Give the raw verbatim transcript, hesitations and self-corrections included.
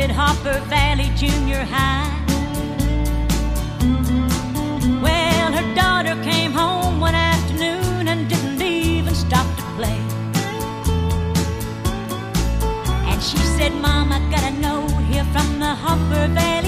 attended Hopper Valley Junior High. Well, her daughter came home one afternoon and didn't even stop to play. And she said, Mom, I got a note here from the Hopper Valley